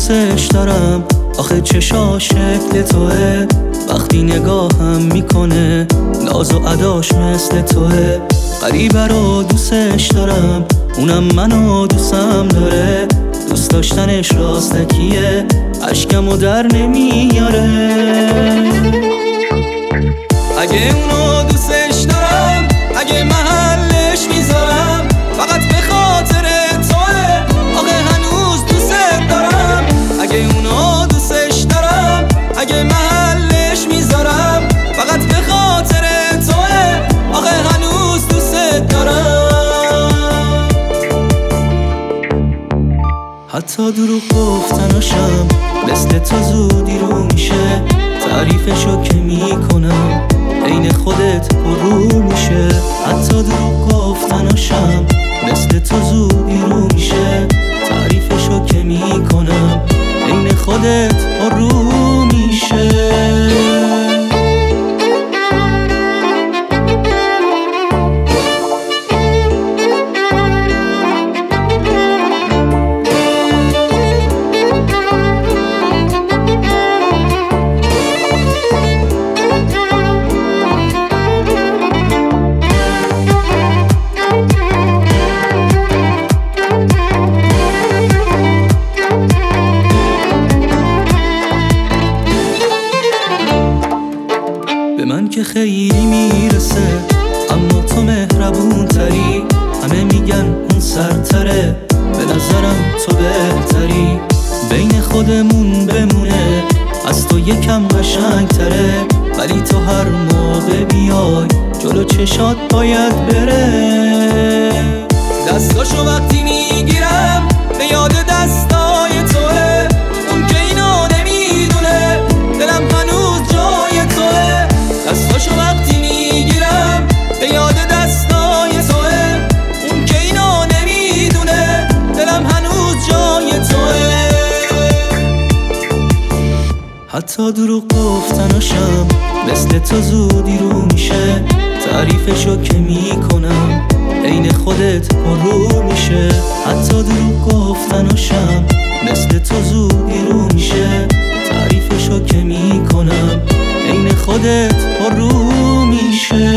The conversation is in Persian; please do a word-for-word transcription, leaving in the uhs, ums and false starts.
دوستش دارم، آخه چشا شکل توه، وقتی نگاهم میکنه ناز و عداش مثل توه. غریبه رو دوستش دارم، اونم منو دوستم داره، دوست داشتنش راستکیه، اشکمو در نمیاره. اگه اونو دوستش دارم، اگه محلش میذارم، فقط به خاطر توه، آخه هنوز دوست دارم. اگه اونو دوستش دارم، اگه محلش میذارم، فقط به خاطر توه، آخه هنوز دوست دارم. حتی دروغ گفتناشم مثل تو زودی رو میشه، تعریفشو که میکنم عین خودت رو میشه. حتی دروغ گفتناشم مثل تو زودی رو میشه، تعریفشو که میکنم عین خودت رو میشه. به من که خیلی میرسه، اما تو مهربون تری، همه میگن اون سرتره، به نظرم تو بهتری. بین خودمون بمونه، از تو یکم قشنگ تره، ولی تو هر موقع بیای جلو چشات باید بره. دستاشو وقتی میگیرم به یاد دستای توه، اون که اینو نمیدونه دلم هنوز جای توه. دستاشو وقتی میگیرم به یاد دستای توه، اون که اینو نمیدونه دلم هنوز جای توه. حتی دروغ گفتناشم مثل تو زودی رو میشه، تعریفشو که میکنم عین خودت رو میشه. حتی دروغ گفتناشم مثل تو زودی رو میشه، تعریفشو که میکنم عین خودت رو میشه.